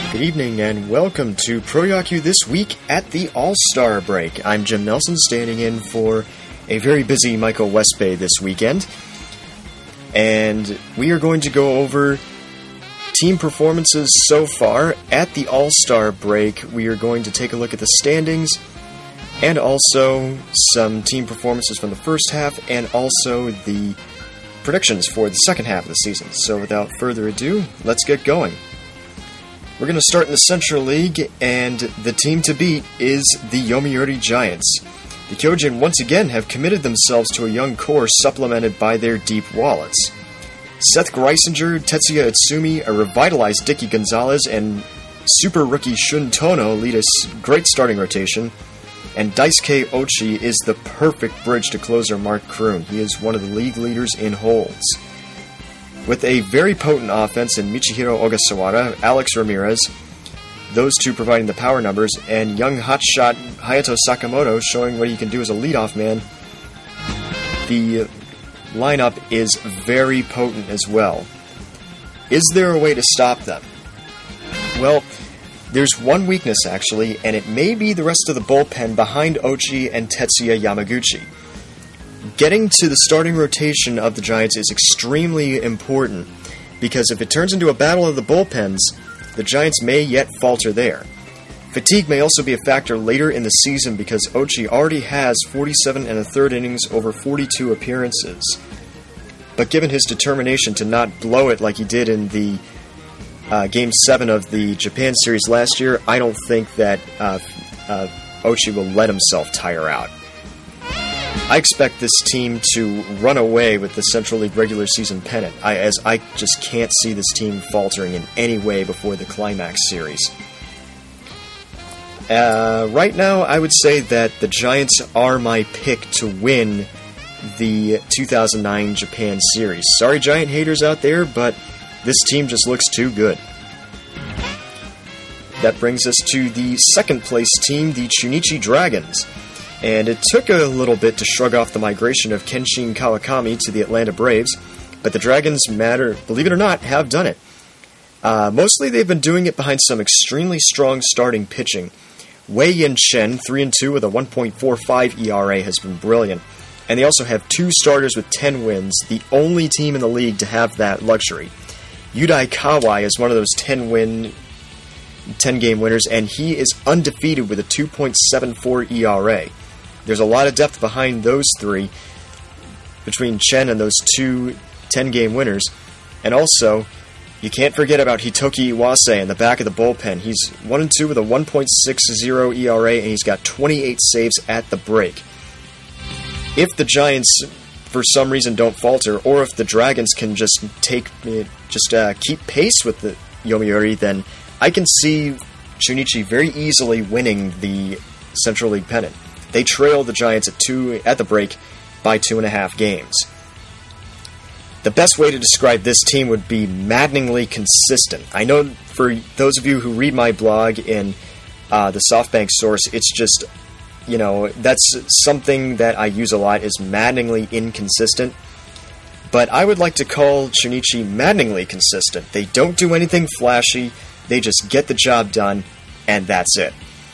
Good evening and welcome to Pro Yaku This Week at the All-Star Break. I'm Jim Nelson, standing in for a very busy Michael Westbay this weekend. And we are going to go over team performances so far at the All-Star Break. We are going to take a look at the standings and also some team performances from the first half and also the predictions for the second half of the season. So without further ado, let's get going. We're going to start in the Central League, and the team to beat is the Yomiuri Giants. The Kyojin once again have committed themselves to a young core supplemented by their deep wallets. Seth Greisinger, Tetsuya Itsumi, a revitalized Dicky Gonzalez, and super rookie Shun Tono lead a great starting rotation, and Daisuke Ochi is the perfect bridge to closer Mark Kroon. He is one of the league leaders in holds. With a very potent offense in Michihiro Ogasawara, Alex Ramirez, those two providing the power numbers, and young hotshot Hayato Sakamoto showing what he can do as a leadoff man, the lineup is very potent as well. Is there a way to stop them? Well, there's one weakness actually, and it may be the rest of the bullpen behind Ochi and Tetsuya Yamaguchi. Getting to the starting rotation of the Giants is extremely important, because if it turns into a battle of the bullpens, the Giants may yet falter there. Fatigue may also be a factor later in the season, because Ochi already has 47 and a third innings over 42 appearances. But given his determination to not blow it like he did in the Game 7 of the Japan Series last year, I don't think that Ochi will let himself tire out. I expect this team to run away with the Central League regular season pennant, as I just can't see this team faltering in any way before the Climax Series. Right now, I would say that the Giants are my pick to win the 2009 Japan Series. Sorry, Giant haters out there, but this team just looks too good. That brings us to the second place team, the Chunichi Dragons. And it took a little bit to shrug off the migration of Kenshin Kawakami to the Atlanta Braves, but the Dragons, believe it or not, have done it. Mostly they've been doing it behind some extremely strong starting pitching. Wei Yin Chen, 3-2 with a 1.45 ERA, has been brilliant. And they also have two starters with 10 wins, the only team in the league to have that luxury. Yudai Kawai is one of those 10-game winners, and he is undefeated with a 2.74 ERA. There's a lot of depth behind those three, between Chen and those two 10-game winners. And also, you can't forget about Hitoki Iwase in the back of the bullpen. He's 1-2 with a 1.60 ERA, and he's got 28 saves at the break. If the Giants, for some reason, don't falter, or if the Dragons can just keep pace with the Yomiuri, then I can see Chunichi very easily winning the Central League pennant. They trail the Giants at the break by 2.5 games. The best way to describe this team would be maddeningly consistent. I know for those of you who read my blog in the SoftBank source, it's just, that's something that I use a lot, is maddeningly inconsistent. But I would like to call Chunichi maddeningly consistent. They don't do anything flashy. They just get the job done, and that's it.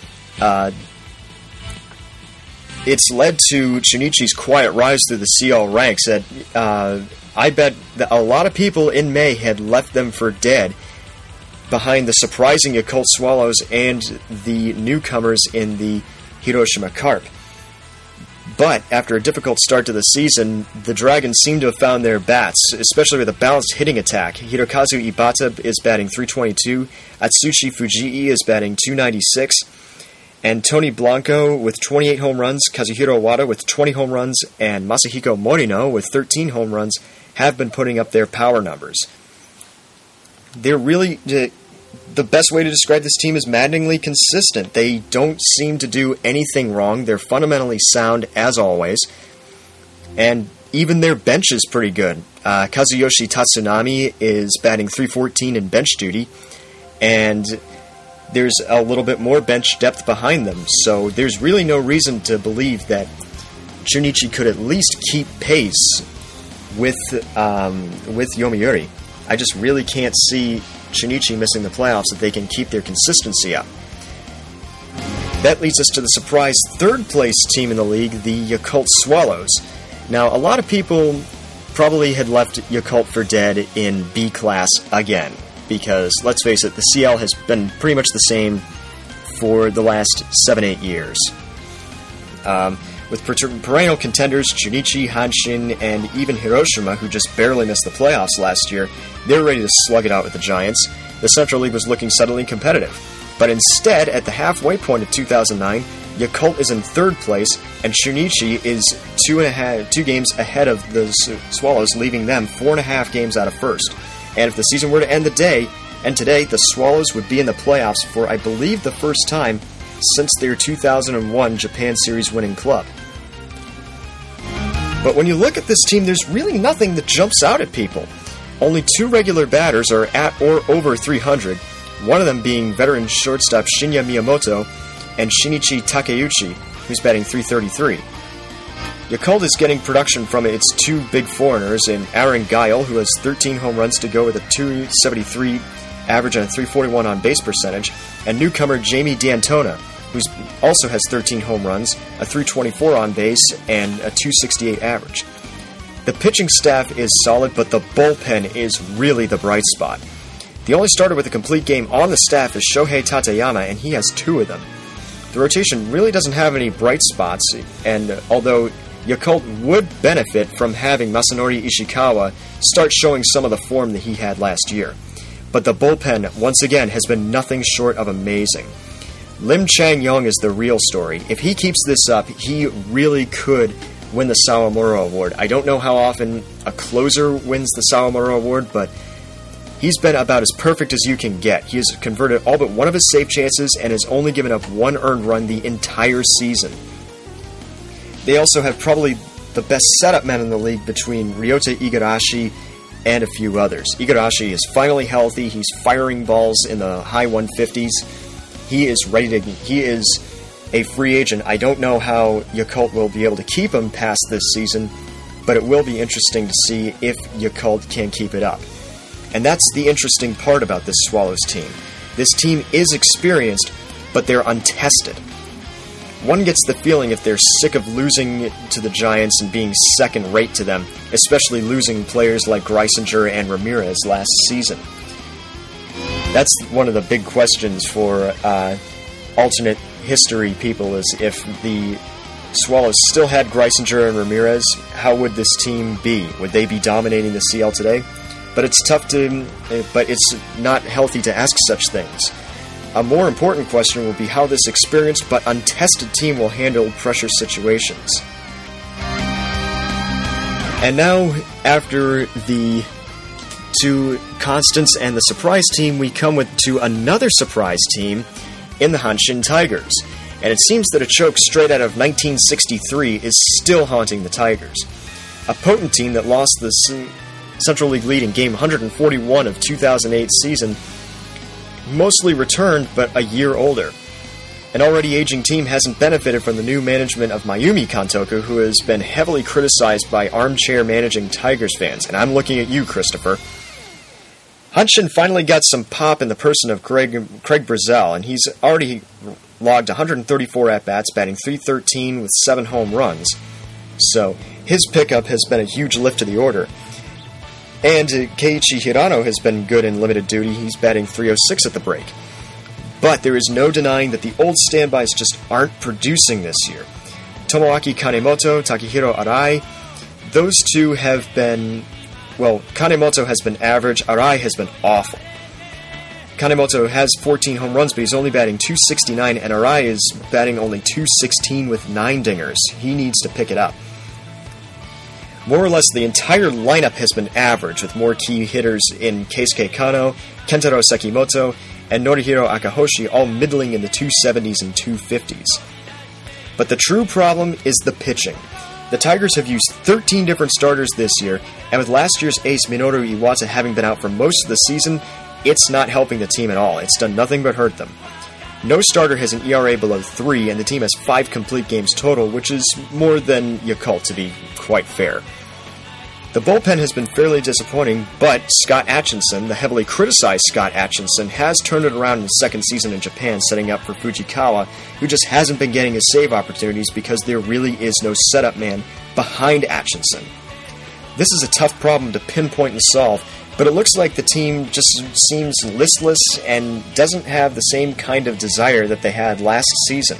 It's led to Chunichi's quiet rise through the CL ranks. I bet that a lot of people in May had left them for dead behind the surprising Yakult Swallows and the newcomers in the Hiroshima Carp. But after a difficult start to the season, the Dragons seem to have found their bats, especially with a balanced hitting attack. Hirokazu Ibata is batting .322, Atsushi Fujii is batting .296, and Tony Blanco with 28 home runs, Kazuhiro Wada with 20 home runs, and Masahiko Morino with 13 home runs have been putting up their power numbers. They're really... The best way to describe this team is maddeningly consistent. They don't seem to do anything wrong. They're fundamentally sound, as always. And even their bench is pretty good. Kazuyoshi Tatsunami is batting .314 in bench duty. And there's a little bit more bench depth behind them. So there's really no reason to believe that Chunichi could at least keep pace with Yomiuri. I just really can't see Shinichi missing the playoffs that they can keep their consistency up. That leads us to the surprise third-place team in the league, the Yakult Swallows. Now, a lot of people probably had left Yakult for dead in B class again, because, let's face it, the CL has been pretty much the same for the last 7-8 years. With perennial contenders Chunichi, Hanshin, and even Hiroshima, who just barely missed the playoffs last year, they were ready to slug it out with the Giants. The Central League was looking suddenly competitive. But instead, at the halfway point of 2009, Yakult is in third place, and Shunichi is 2 games ahead of the Swallows, leaving them 4.5 games out of first. And if the season were to end today, the Swallows would be in the playoffs for, I believe, the first time since their 2001 Japan Series winning club. But when you look at this team, there's really nothing that jumps out at people. Only 2 regular batters are at or over 300, one of them being veteran shortstop Shinya Miyamoto and Shinichi Takeuchi, who's batting .333. Yakult is getting production from its 2 big foreigners in Aaron Guile, who has 13 home runs to go with a .273 average and a .341 on-base percentage, and newcomer Jamie D'Antona, who also has 13 home runs, a .324 on-base, and a .268 average. The pitching staff is solid, but the bullpen is really the bright spot. The only starter with a complete game on the staff is Shohei Tateyama, and he has 2 of them. The rotation really doesn't have any bright spots, and although Yakult would benefit from having Masanori Ishikawa start showing some of the form that he had last year. But the bullpen, once again, has been nothing short of amazing. Lim Chang-yong is the real story. If he keeps this up, he really could win the Sawamura Award. I don't know how often a closer wins the Sawamura Award, but he's been about as perfect as you can get. He has converted all but one of his save chances and has only given up 1 earned run the entire season. They also have probably the best setup men in the league between Ryota Igarashi and a few others. Igarashi is finally healthy. He's firing balls in the high 150s. He is ready to... He is a free agent. I don't know how Yakult will be able to keep him past this season, but it will be interesting to see if Yakult can keep it up. And that's the interesting part about this Swallows team. This team is experienced, but they're untested. One gets the feeling if they're sick of losing to the Giants and being second-rate to them, especially losing players like Greisinger and Ramirez last season. That's one of the big questions for alternate history people, is if the Swallows still had Greisinger and Ramirez, how would this team be? Would they be dominating the CL today? But it's not healthy to ask such things. A more important question will be how this experienced but untested team will handle pressure situations. And now, after the 2 constants and the surprise team, we come to another surprise team in the Hanshin Tigers. And it seems that a choke straight out of 1963 is still haunting the Tigers. A potent team that lost the Central League lead in game 141 of 2008 season mostly returned, but a year older. An already aging team hasn't benefited from the new management of Mayumi Kantoku, who has been heavily criticized by armchair managing Tigers fans. And I'm looking at you, Christopher. Hanshin finally got some pop in the person of Craig Brazell, and he's already logged 134 at-bats, batting .313 with 7 home runs. So his pickup has been a huge lift to the order. And Keiichi Hirano has been good in limited duty. He's batting .306 at the break. But there is no denying that the old standbys just aren't producing this year. Tomoaki Kanemoto, Takehiro Arai, those 2 have been... Well, Kanemoto has been average, Arai has been awful. Kanemoto has 14 home runs, but he's only batting .269, and Arai is batting only .216 with 9 dingers. He needs to pick it up. More or less, the entire lineup has been average, with more key hitters in Keisuke Kano, Kentaro Sekimoto, and Norihiro Akahoshi all middling in the 270s and 250s. But the true problem is the pitching. The Tigers have used 13 different starters this year, and with last year's ace Minoru Iwata having been out for most of the season, it's not helping the team at all. It's done nothing but hurt them. No starter has an ERA below 3, and the team has 5 complete games total, which is more than Yakult, to be quite fair. The bullpen has been fairly disappointing, but Scott Atchison, the heavily criticized Scott Atchison, has turned it around in his second season in Japan, setting up for Fujikawa, who just hasn't been getting his save opportunities because there really is no setup man behind Atchison. This is a tough problem to pinpoint and solve, but it looks like the team just seems listless and doesn't have the same kind of desire that they had last season.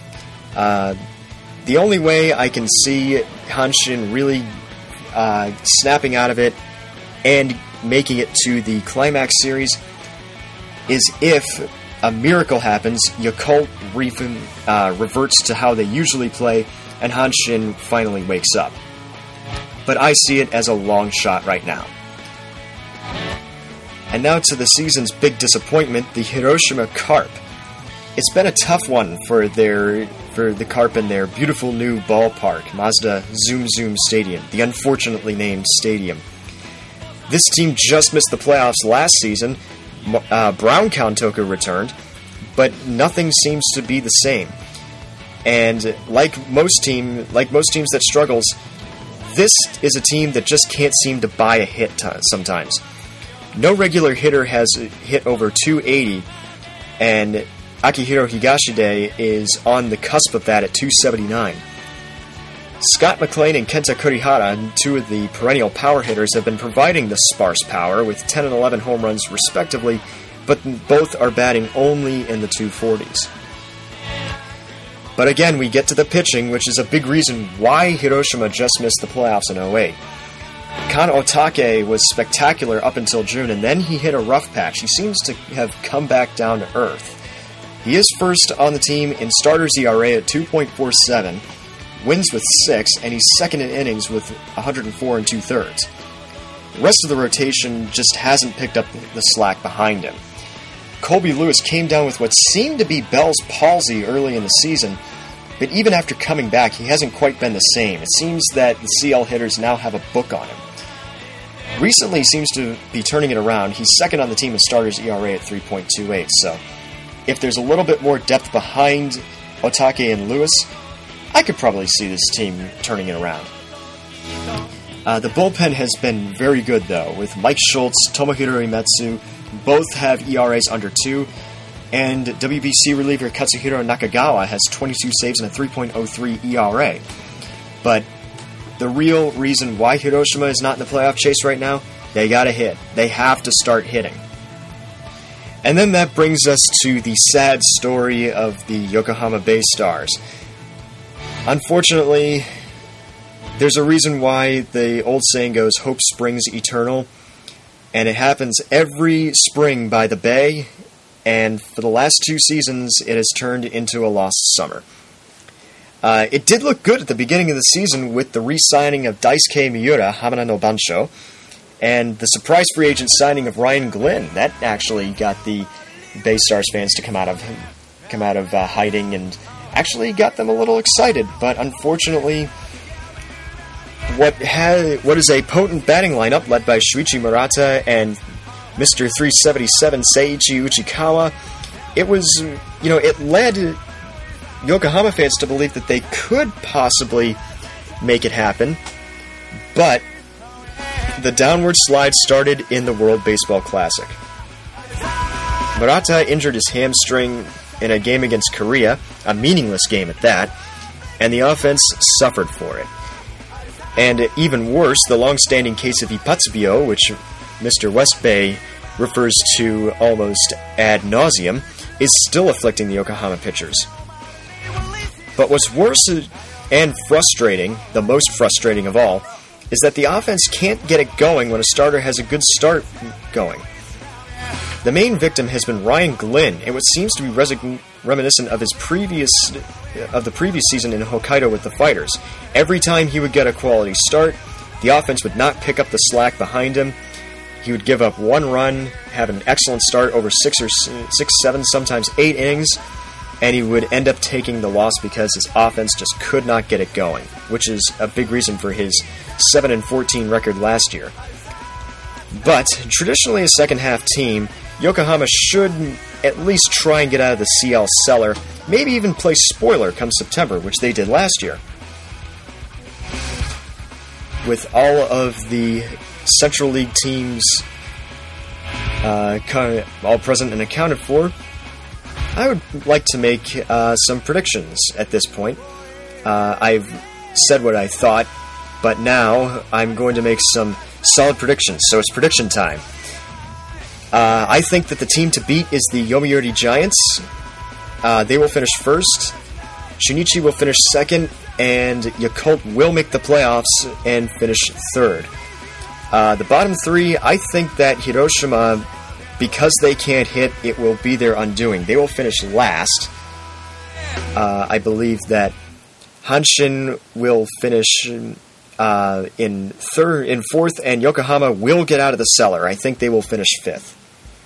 The only way I can see Hanshin really snapping out of it and making it to the climax series is if a miracle happens, Yakult reverts to how they usually play, and Hanshin finally wakes up. But I see it as a long shot right now. And now to the season's big disappointment, the Hiroshima Carp. It's been a tough one for the Carp in their beautiful new ballpark, Mazda Zoom Zoom Stadium, the unfortunately named stadium. This team just missed the playoffs last season. Brown Kantoku returned, but nothing seems to be the same. And like most teams that struggles, this is a team that just can't seem to buy a hit sometimes. No regular hitter has hit over 280, and Akihiro Higashide is on the cusp of that at 279. Scott McLean and Kenta Kurihara, two of the perennial power hitters, have been providing the sparse power with 10 and 11 home runs respectively, but both are batting only in the 240s. But again, we get to the pitching, which is a big reason why Hiroshima just missed the playoffs in 08. Kan Otake was spectacular up until June, and then he hit a rough patch. He seems to have come back down to earth. He is first on the team in starters ERA at 2.47, wins with 6, and he's second in innings with 104 2/3. The rest of the rotation just hasn't picked up the slack behind him. Colby Lewis came down with what seemed to be Bell's palsy early in the season, but even after coming back, he hasn't quite been the same. It seems that the CL hitters now have a book on him. Recently, he seems to be turning it around. He's second on the team in starters ERA at 3.28, so if there's a little bit more depth behind Otake and Lewis, I could probably see this team turning it around. The bullpen has been very good, though, with Mike Schultz, Tomohiro Uematsu, both have ERAs under 2, and WBC reliever Katsuhiro Nakagawa has 22 saves and a 3.03 ERA. But the real reason why Hiroshima is not in the playoff chase right now, they gotta hit. They have to start hitting. And then that brings us to the sad story of the Yokohama Bay Stars. Unfortunately, there's a reason why the old saying goes, hope springs eternal, and it happens every spring by the Bay, and for the last 2 seasons, it has turned into a lost summer. It did look good at the beginning of the season with the re-signing of Daisuke Miura, Hamada no Bansho, and the surprise free agent signing of Ryan Glenn. That actually got the Bay Stars fans to come out of hiding and actually got them a little excited. But unfortunately, what is a potent batting lineup led by Shuichi Murata and Mr. 377 Seiichi Uchikawa, it led Yokohama fans to believe that they could possibly make it happen, but the downward slide started in the World Baseball Classic. Murata injured his hamstring in a game against Korea, a meaningless game at that, and the offense suffered for it. And even worse, the long-standing case of Ipatsubio, which Mr. West Bay refers to almost ad nauseum, is still afflicting the Yokohama pitchers. But what's worse and frustrating, the most frustrating of all, is that the offense can't get it going when a starter has a good start going. The main victim has been Ryan Glenn, and what seems to be reminiscent of the previous season in Hokkaido with the Fighters. Every time he would get a quality start, the offense would not pick up the slack behind him. He would give up 1 run, have an excellent start over 6, 7, sometimes 8 innings, and he would end up taking the loss because his offense just could not get it going, which is a big reason for his 7-14 record last year. But traditionally a second-half team, Yokohama should at least try and get out of the CL cellar, maybe even play spoiler come September, which they did last year. with all of the Central League teams all present and accounted for, I would like to make some predictions at this point. I've said what I thought, but now I'm going to make some solid predictions, so it's prediction time. I think that the team to beat is the Yomiuri Giants. They will finish first. Shunichi will finish second, and Yakult will make the playoffs and finish third. The bottom three, I think that Hiroshima, because they can't hit, it will be their undoing. They will finish last. I believe that Hanshin will finish in fourth, and Yokohama will get out of the cellar. I think they will finish fifth.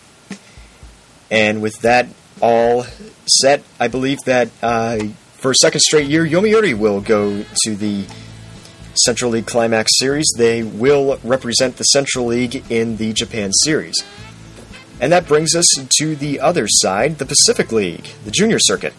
And with that all set, I believe that for a second straight year, Yomiuri will go to the Central League Climax Series. They will represent the Central League in the Japan Series. And that brings us to the other side, the Pacific League, the junior circuit.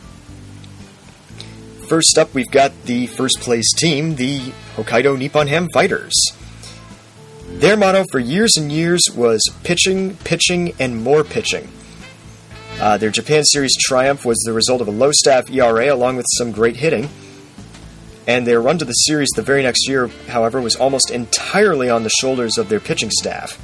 First up, we've got the first place team, the Hokkaido Nippon Ham Fighters. Their motto for years and years was pitching, pitching, and more pitching. Their Japan Series triumph was the result of a low staff ERA along with some great hitting. And their run to the series the very next year, however, was almost entirely on the shoulders of their pitching staff.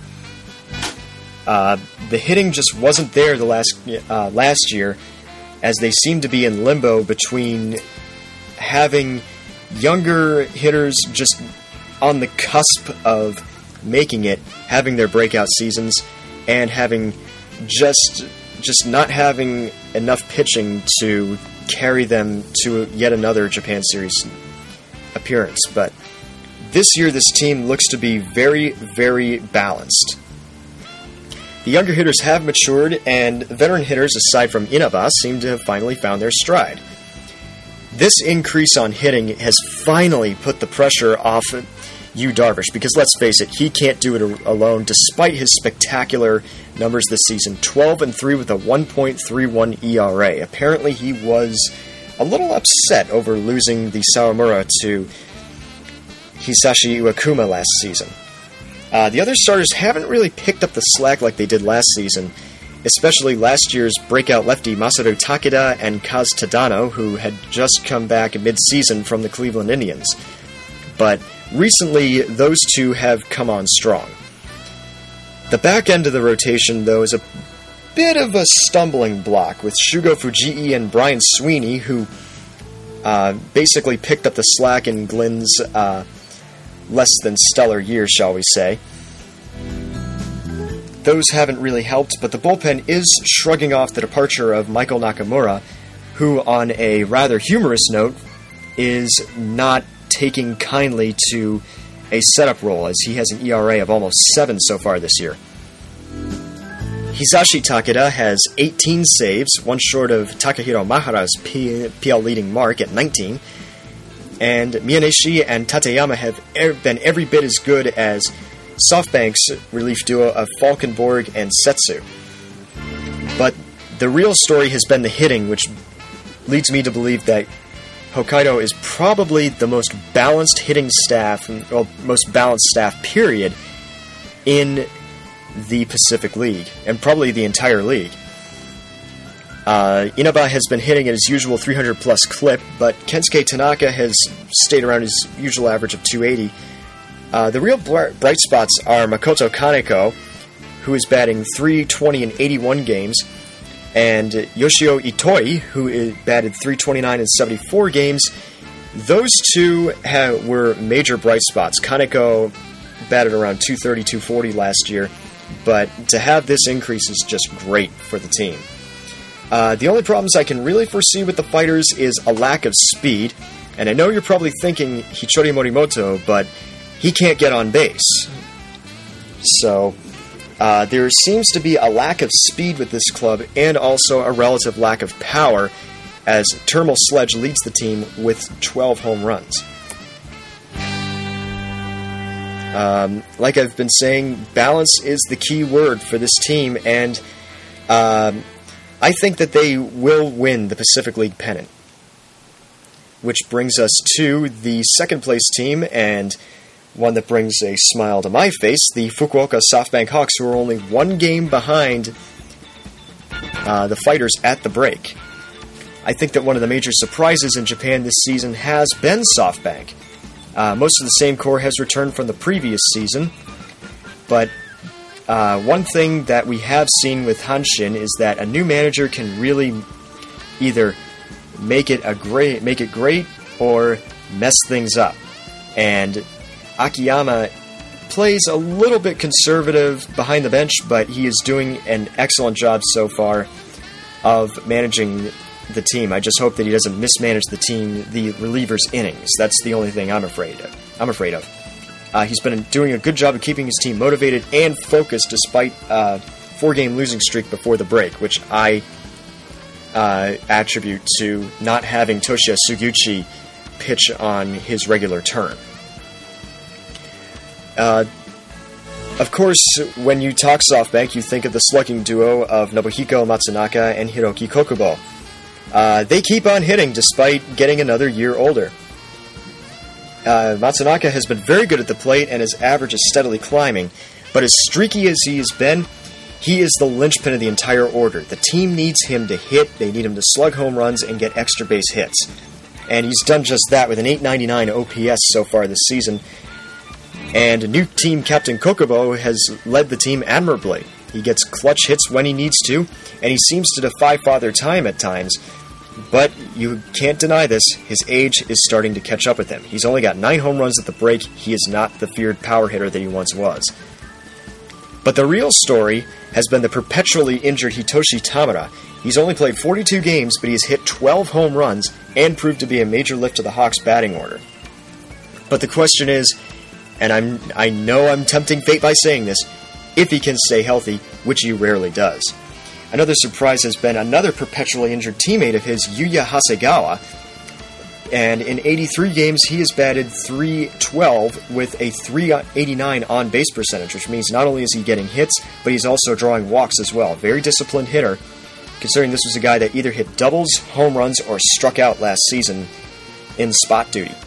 The hitting just wasn't there the last year, as they seemed to be in limbo between having younger hitters just on the cusp of making it, having their breakout seasons, and having just not having enough pitching to carry them to yet another Japan Series appearance. But this year, this team looks to be very, very balanced. The younger hitters have matured, and veteran hitters, aside from Inaba, seem to have finally found their stride. This increase on hitting has finally put the pressure off Yu Darvish, because let's face it, he can't do it alone, despite his spectacular numbers this season. 12-3 with a 1.31 ERA. Apparently he was a little upset over losing the Sawamura to Hisashi Iwakuma last season. The other starters haven't really picked up the slack like they did last season, especially last year's breakout lefty Masaru Takeda and Kaz Tadano, who had just come back mid-season from the Cleveland Indians. But recently, those two have come on strong. The back end of the rotation, though, is a bit of a stumbling block, with Shugo Fujii and Brian Sweeney, who basically picked up the slack in Glenn's less than stellar year, shall we say. Those haven't really helped, but the bullpen is shrugging off the departure of Michael Nakamura, who, on a rather humorous note, is not taking kindly to a setup role, as he has an ERA of almost 7 so far this year. Hisashi Takeda has 18 saves, one short of Takahiro Mahara's PL leading mark at 19, and Miyaneshi and Tateyama have been every bit as good as SoftBank's relief duo of Falkenborg and Setsu. But the real story has been the hitting, which leads me to believe that Hokkaido is probably the most balanced hitting staff, well, most balanced staff, period, in the Pacific League, and probably the entire league. Inaba has been hitting at his usual 300-plus clip, but Kensuke Tanaka has stayed around his usual average of 280. The real bright spots are Makoto Kaneko, who is batting .320 in 81 games, and Yoshio Itoi, who batted .329 in 74 games. Those two were major bright spots. Kaneko batted around .230, .240 last year, but to have this increase is just great for the team. The only problems I can really foresee with the Fighters is a lack of speed, and I know you're probably thinking Hichori Morimoto, but he can't get on base. So, there seems to be a lack of speed with this club, and also a relative lack of power, as Termal Sledge leads the team with 12 home runs. Like I've been saying, balance is the key word for this team, and I think that they will win the Pacific League pennant. Which brings us to the second place team, and one that brings a smile to my face, the Fukuoka SoftBank Hawks, who are only one game behind the Fighters at the break. I think that one of the major surprises in Japan this season has been SoftBank. Most of the same core has returned from the previous season, but one thing that we have seen with Hanshin is that a new manager can really either make it great or mess things up. And Akiyama plays a little bit conservative behind the bench, but he is doing an excellent job so far of managing the team. I just hope that he doesn't mismanage the team, the relievers' innings. That's the only thing I'm afraid of. He's been doing a good job of keeping his team motivated and focused despite a 4-game losing streak before the break, which I attribute to not having Toshiya Suguchi pitch on his regular turn. Of course, when you talk SoftBank, you think of the slugging duo of Nobuhiko Matsunaka and Hiroki Kokubo. They keep on hitting despite getting another year older. Matsunaka has been very good at the plate and his average is steadily climbing, but as streaky as he has been, he is the linchpin of the entire order. The team needs him to hit, they need him to slug home runs and get extra base hits. And he's done just that with an .899 OPS so far this season. And new team captain Kokubo has led the team admirably. He gets clutch hits when he needs to, and he seems to defy Father Time at times. But you can't deny this, his age is starting to catch up with him. He's only got 9 home runs at the break, he is not the feared power hitter that he once was. But the real story has been the perpetually injured Hitoshi Tamura. He's only played 42 games, but he has hit 12 home runs and proved to be a major lift to the Hawks' batting order. But the question is, and I know I'm tempting fate by saying this, if he can stay healthy, which he rarely does. Another surprise has been another perpetually injured teammate of his, Yuya Hasegawa, and in 83 games he has batted .312 with a .389 on-base percentage, which means not only is he getting hits, but he's also drawing walks as well. Very disciplined hitter, considering this was a guy that either hit doubles, home runs, or struck out last season in spot duty.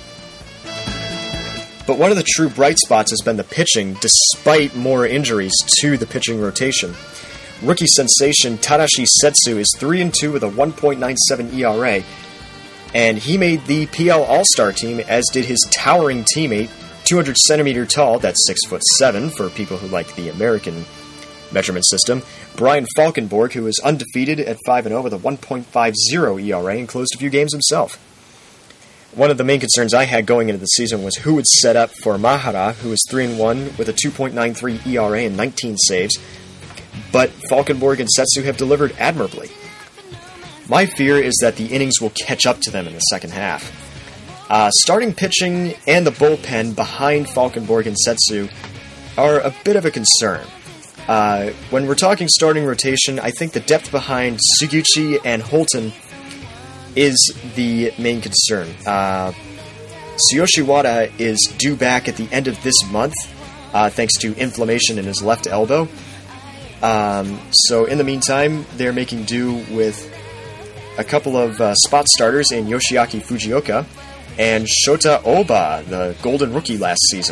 But one of the true bright spots has been the pitching, despite more injuries to the pitching rotation. Rookie sensation Tadashi Setsu is 3-2 with a 1.97 ERA, and he made the PL All-Star team, as did his towering teammate, 200 centimeter tall, that's 6'7" for people who like the American measurement system, Brian Falkenborg, who is undefeated at 5-0 with a 1.50 ERA and closed a few games himself. One of the main concerns I had going into the season was who would set up for Mahara, who is 3-1 with a 2.93 ERA and 19 saves, but Falkenborg and Setsu have delivered admirably. My fear is that the innings will catch up to them in the second half. Starting pitching and the bullpen behind Falkenborg and Setsu are a bit of a concern. When we're talking starting rotation, I think the depth behind Suguchi and Holton is the main concern. Tsuyoshi Wada is due back at the end of this month, thanks to inflammation in his left elbow. So in the meantime, they're making do with a couple of spot starters in Yoshiaki Fujioka and Shota Oba, the golden rookie last season.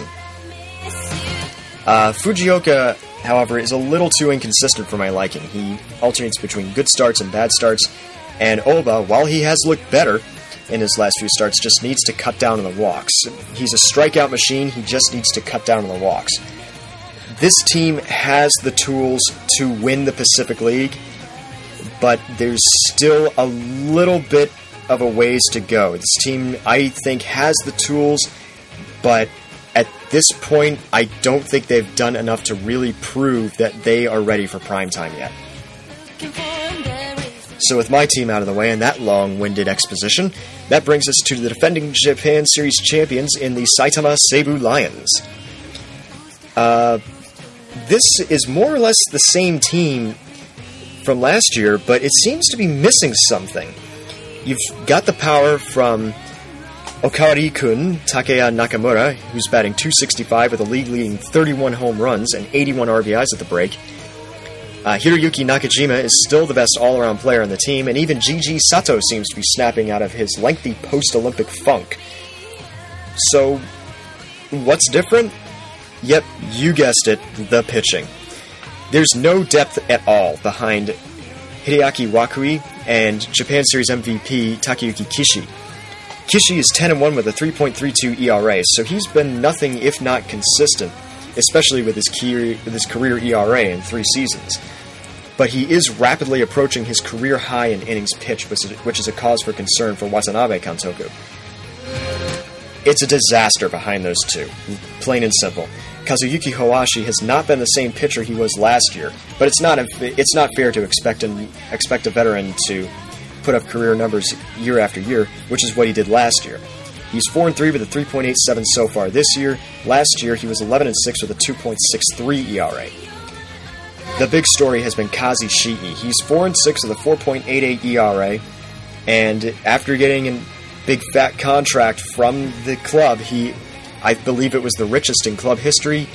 Fujioka, however, is a little too inconsistent for my liking. He alternates between good starts and bad starts, and Oba, while he has looked better in his last few starts, just needs to cut down on the walks. He's a strikeout machine, he just needs to cut down on the walks. This team has the tools to win the Pacific League, but there's still a little bit of a ways to go. This team, I think, has the tools, but at this point, I don't think they've done enough to really prove that they are ready for primetime yet. So with my team out of the way and that long-winded exposition, that brings us to the defending Japan Series champions in the Saitama Seibu Lions. This is more or less the same team from last year, but it seems to be missing something. You've got the power from Okawari-kun, Takeya Nakamura, who's batting .265 with a league-leading 31 home runs and 81 RBIs at the break. Hiroyuki Nakajima is still the best all-around player on the team, and even Gigi Sato seems to be snapping out of his lengthy post-Olympic funk. So, what's different? Yep, you guessed it, the pitching. There's no depth at all behind Hideaki Wakui and Japan Series MVP Takayuki Kishi. Kishi is 10-1 with a 3.32 ERA, so he's been nothing if not consistent, especially with his career ERA in 3 seasons. But he is rapidly approaching his career high in innings pitched, which is a cause for concern for Watanabe Kantoku. It's a disaster behind those two, plain and simple. Kazuyuki Hoashi has not been the same pitcher he was last year, but it's not fair to expect a veteran to put up career numbers year after year, which is what he did last year. He's 4-3 with a 3.87 so far this year. Last year, he was 11-6 with a 2.63 ERA. The big story has been Kazi Shii. He's 4-6 with a 4.88 ERA, and after getting a big fat contract from the club, I believe it was the richest in club history,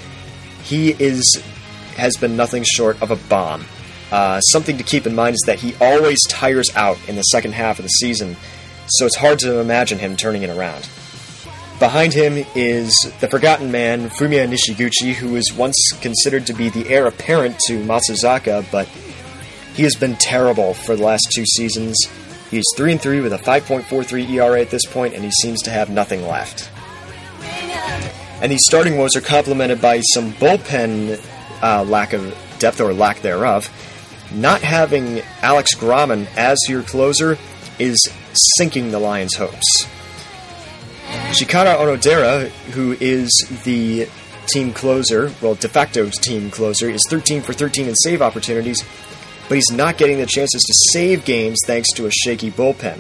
has been nothing short of a bomb. Something to keep in mind is that he always tires out in the second half of the season, so it's hard to imagine him turning it around. Behind him is the forgotten man, Fumiya Nishiguchi, who was once considered to be the heir apparent to Matsuzaka, but he has been terrible for the last 2 seasons. He's 3-3 with a 5.43 ERA at this point, and he seems to have nothing left. And these starting woes are complemented by some bullpen lack of depth or lack thereof. Not having Alex Grahman as your closer is sinking the Lions' hopes. Shikara Onodera, who is the team closer, well, de facto team closer, is 13 for 13 in save opportunities, but he's not getting the chances to save games thanks to a shaky bullpen.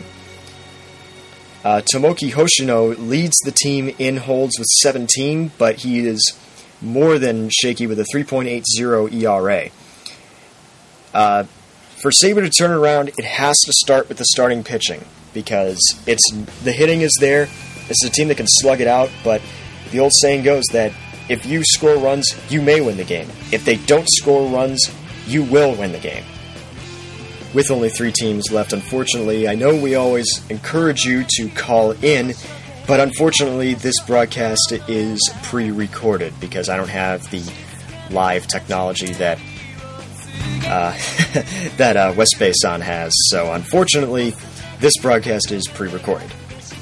Tomoki Hoshino leads the team in holds with 17, but he is more than shaky with a 3.80 ERA. For Sabre to turn around, it has to start with the starting pitching, because the hitting is there. This is a team that can slug it out, but the old saying goes that if you score runs, you may win the game. If they don't score runs, you will win the game. With only 3 teams left, unfortunately, I know we always encourage you to call in, but unfortunately this broadcast is pre-recorded because I don't have the live technology that West Bay San has, so unfortunately this broadcast is pre-recorded.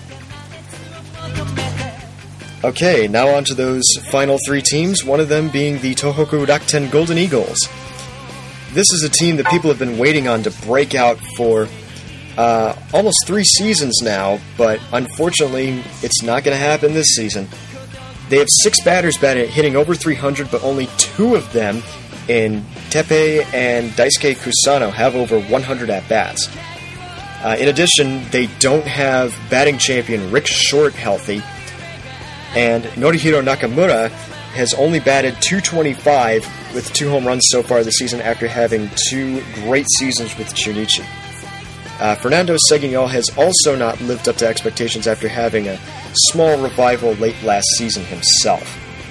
Okay, now on to those final 3 teams, one of them being the Tohoku Rakuten Golden Eagles. This is a team that people have been waiting on to break out for almost 3 seasons now, but unfortunately, it's not going to happen this season. They have 6 batters hitting over 300, but only 2 of them in Teppei and Daisuke Kusano have over 100 at-bats. In addition, they don't have batting champion Rick Short healthy, and Norihiro Nakamura has only batted .225 with 2 home runs so far this season after having 2 great seasons with Chunichi. Fernando Seguinol has also not lived up to expectations after having a small revival late last season himself.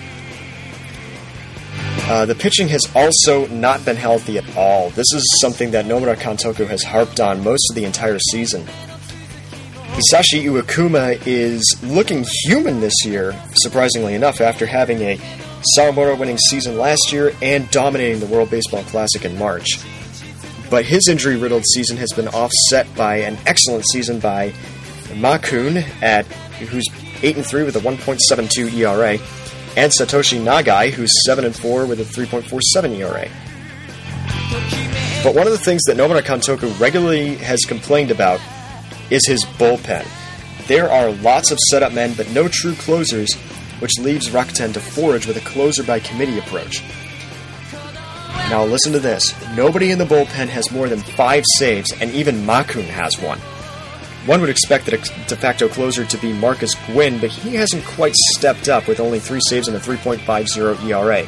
The pitching has also not been healthy at all. This is something that Nomura Kantoku has harped on most of the entire season. Hisashi Iwakuma is looking human this year, surprisingly enough, after having a Sawamura-winning season last year and dominating the World Baseball Classic in March. But his injury-riddled season has been offset by an excellent season by Makun, who's 8-3 with a 1.72 ERA, and Satoshi Nagai, who's 7-4 with a 3.47 ERA. But one of the things that Nomura Kantoku regularly has complained about is his bullpen. There are lots of setup men, but no true closers, which leaves Rakuten to forage with a closer-by-committee approach. Now listen to this. Nobody in the bullpen has more than 5 saves, and even Makun has one. One would expect the de facto closer to be Marcus Gwynn, but he hasn't quite stepped up with only 3 saves and a 3.50 ERA.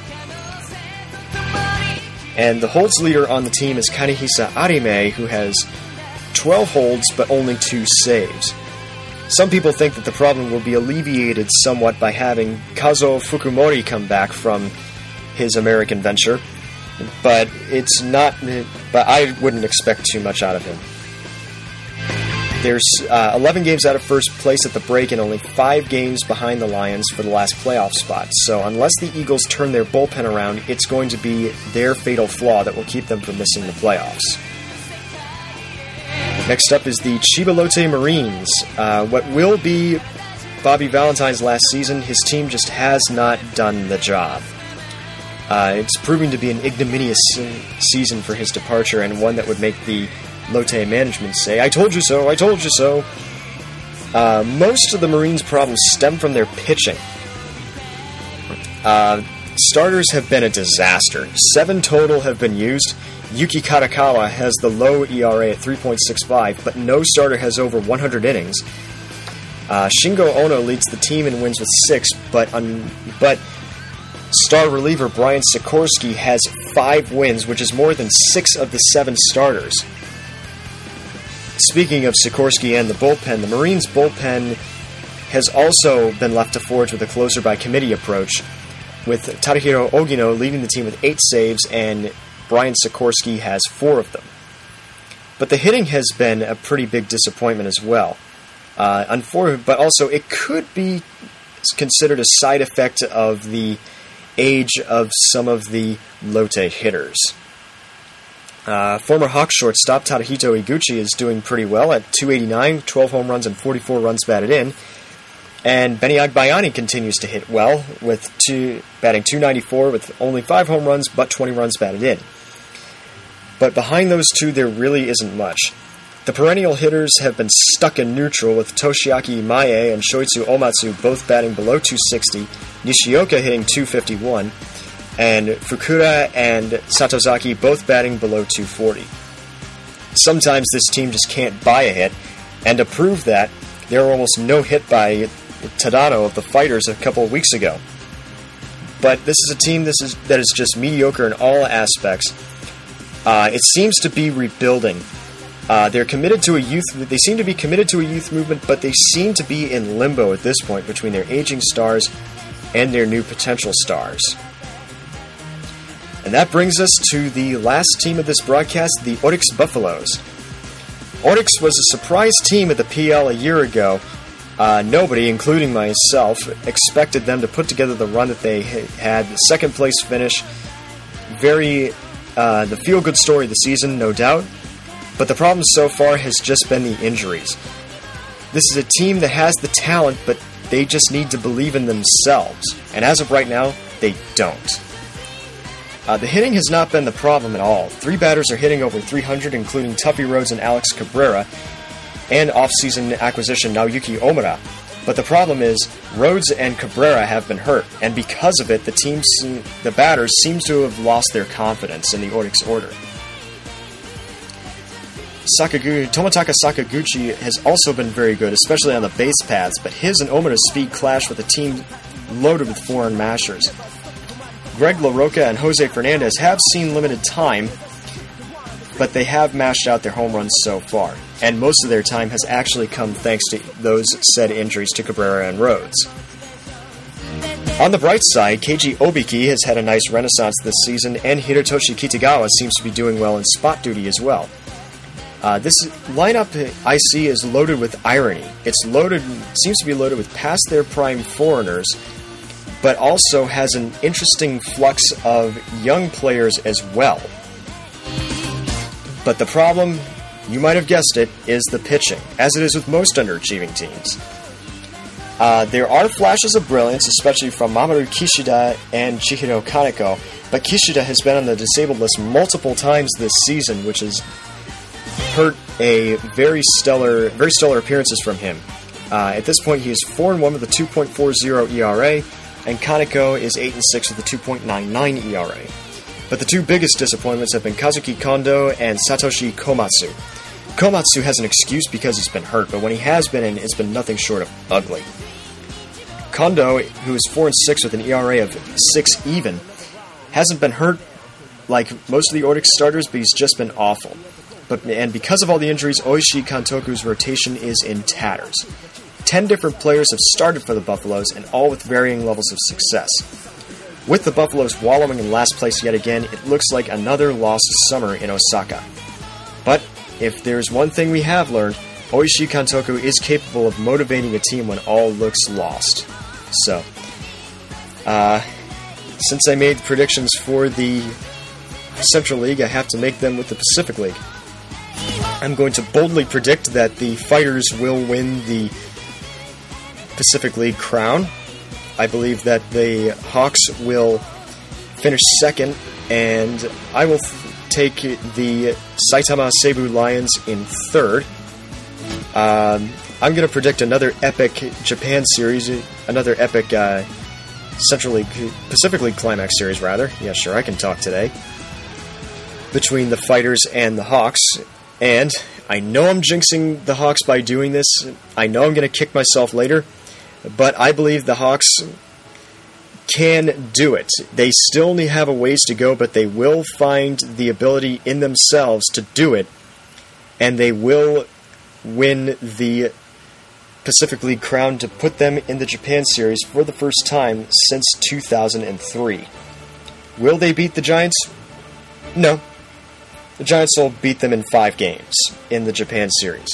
And the holds leader on the team is Kanehisa Arime, who has 12 holds but only 2 saves. Some people think that the problem will be alleviated somewhat by having Kazuo Fukumori come back from his American venture, but it's not. But I wouldn't expect too much out of him. There's 11 games out of first place at the break and only 5 games behind the Lions for the last playoff spot. So unless the Eagles turn their bullpen around, it's going to be their fatal flaw that will keep them from missing the playoffs. Next up is the Chiba Lotte Marines. What will be Bobby Valentine's last season, his team just has not done the job. It's proving to be an ignominious season for his departure, and one that would make the Lotte management say, "I told you so, I told you so." Most of the Marines' problems stem from their pitching. Starters have been a disaster. 7 total have been used. Yuki Katakawa has the low ERA at 3.65, but no starter has over 100 innings. Shingo Ono leads the team and wins with 6, but star reliever Brian Sikorsky has 5 wins, which is more than 6 of the 7 starters. Speaking of Sikorsky and the bullpen, the Marines' bullpen has also been left to forge with a closer by committee approach, with Tadahiro Ogino leading the team with 8 saves, and Brian Sikorsky has 4 of them. But the hitting has been a pretty big disappointment as well. But also it could be considered a side effect of the age of some of the Lotte hitters. Former Hawks shortstop Tadahito Iguchi is doing pretty well at .289, 12 home runs and 44 runs batted in. And Benny Agbayani continues to hit well, with batting .294 with only 5 home runs but 20 runs batted in. But behind those two, there really isn't much. The perennial hitters have been stuck in neutral, with Toshiaki Imae and Shoitsu Omatsu both batting below .260, Nishioka hitting .251, and Fukura and Satozaki both batting below .240. Sometimes this team just can't buy a hit, and to prove that, there were almost no hit by Tadano of the Fighters a couple of weeks ago. But this is a team that is just mediocre in all aspects. It seems to be rebuilding. They're committed to a youth. They seem to be committed to a youth movement, but they seem to be in limbo at this point between their aging stars and their new potential stars. And that brings us to the last team of this broadcast, the Orix Buffaloes. Orix was a surprise team at the PL a year ago. Nobody, including myself, expected them to put together the run that they had. The second place finish, the feel-good story of the season, no doubt. But the problem so far has just been the injuries. This is a team that has the talent, but they just need to believe in themselves. And as of right now, they don't. The hitting has not been the problem at all. 3 batters are hitting over 300, including Tuffy Rhodes and Alex Cabrera, and off-season acquisition Naoyuki Omura. But the problem is, Rhodes and Cabrera have been hurt, and because of it, the batters seem to have lost their confidence in the Orix order. Toмотaka Sakaguchi has also been very good, especially on the base paths, but his and Omura's speed clash with a team loaded with foreign mashers. Greg LaRocca and Jose Fernandez have seen limited time, but they have mashed out their home runs so far, and most of their time has actually come thanks to those said injuries to Cabrera and Rhodes. On the bright side, Keiji Obiki has had a nice renaissance this season, and Hirotoshi Kitagawa seems to be doing well in spot duty as well. This lineup I see is loaded with irony. Seems to be loaded with past their prime foreigners, but also has an interesting flux of young players as well. But the problem, you might have guessed it, is the pitching, as it is with most underachieving teams. There are flashes of brilliance, especially from Mamoru Kishida and Chihiro Kaneko, but Kishida has been on the disabled list multiple times this season, which has hurt a very stellar appearances from him. At this point, he is 4-1 with a 2.40 ERA, and Kaneko is 8-6 with a 2.99 ERA. But the two biggest disappointments have been Kazuki Kondo and Satoshi Komatsu. Komatsu has an excuse because he's been hurt, but when he has been in, it's been nothing short of ugly. Kondo, who is 4-6 with an ERA of 6 even, hasn't been hurt like most of the Orix starters, but he's just been awful. And because of all the injuries, Oishi Kantoku's rotation is in tatters. 10 different players have started for the Buffaloes, and all with varying levels of success. With the Buffaloes wallowing in last place yet again, it looks like another lost summer in Osaka. But if there's one thing we have learned, Oishi Kantoku is capable of motivating a team when all looks lost. So, since I made predictions for the Central League, I have to make them with the Pacific League. I'm going to boldly predict that the Fighters will win the Pacific League crown. I believe that the Hawks will finish second, and I will take the Saitama Seibu Lions in third. I'm going to predict another epic Japan series, another epic Central League, Pacific League Climax series, rather. Yeah, sure, I can talk today. Between the Fighters and the Hawks. And I know I'm jinxing the Hawks by doing this. I know I'm going to kick myself later. But I believe the Hawks can do it. They still only have a ways to go, but they will find the ability in themselves to do it. And they will win the Pacific League crown to put them in the Japan series for the first time since 2003. Will they beat the Giants? No. The Giants will beat them in 5 games in the Japan series.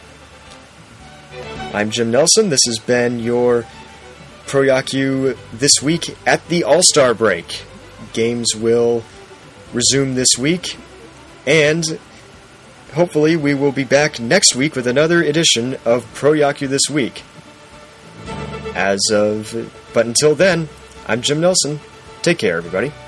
I'm Jim Nelson. This has been your Pro-Yaku This Week at the All-Star Break. Games will resume this week, and hopefully we will be back next week with another edition of Pro-Yaku This Week. But until then, I'm Jim Nelson. Take care, everybody.